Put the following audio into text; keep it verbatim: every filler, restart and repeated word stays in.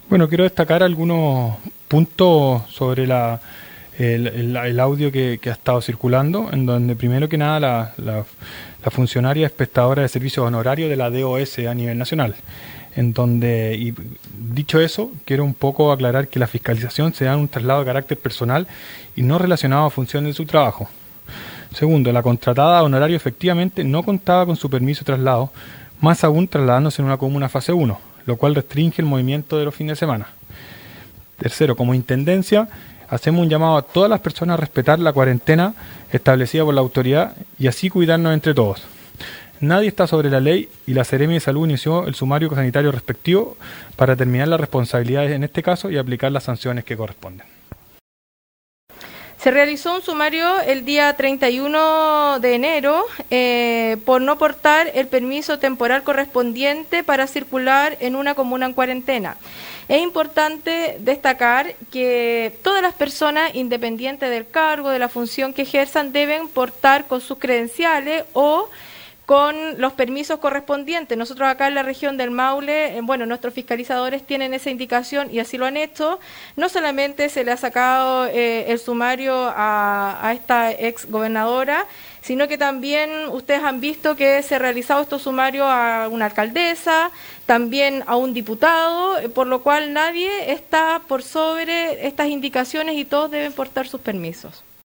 Bueno, quiero destacar algunos puntos sobre la, el, el- el audio que, que ha estado circulando, en donde primero que nada la, la- la funcionaria es prestadora de servicios honorarios de la D O S a nivel nacional, en donde, y dicho eso, quiero un poco aclarar que la fiscalización se da en un traslado de carácter personal y no relacionado a funciones de su trabajo. Segundo, la contratada a honorario efectivamente no contaba con su permiso de traslado, más aún trasladándose en una comuna fase uno, lo cual restringe el movimiento de los fines de semana. Tercero, como intendencia, hacemos un llamado a todas las personas a respetar la cuarentena establecida por la autoridad y así cuidarnos entre todos. Nadie está sobre la ley y la Seremi de Salud inició el sumario sanitario respectivo para determinar las responsabilidades en este caso y aplicar las sanciones que corresponden. Se realizó un sumario el día treinta y uno de enero eh, por no portar el permiso temporal correspondiente para circular en una comuna en cuarentena. Es importante destacar que todas las personas, independientes del cargo, de la función que ejerzan, deben portar con sus credenciales o con los permisos correspondientes. Nosotros acá en la región del Maule, eh, bueno, nuestros fiscalizadores tienen esa indicación y así lo han hecho. No solamente se le ha sacado eh, el sumario a, a esta ex gobernadora, sino que también ustedes han visto que se ha realizado estos sumarios a una alcaldesa, también a un diputado, eh, por lo cual nadie está por sobre estas indicaciones y todos deben portar sus permisos.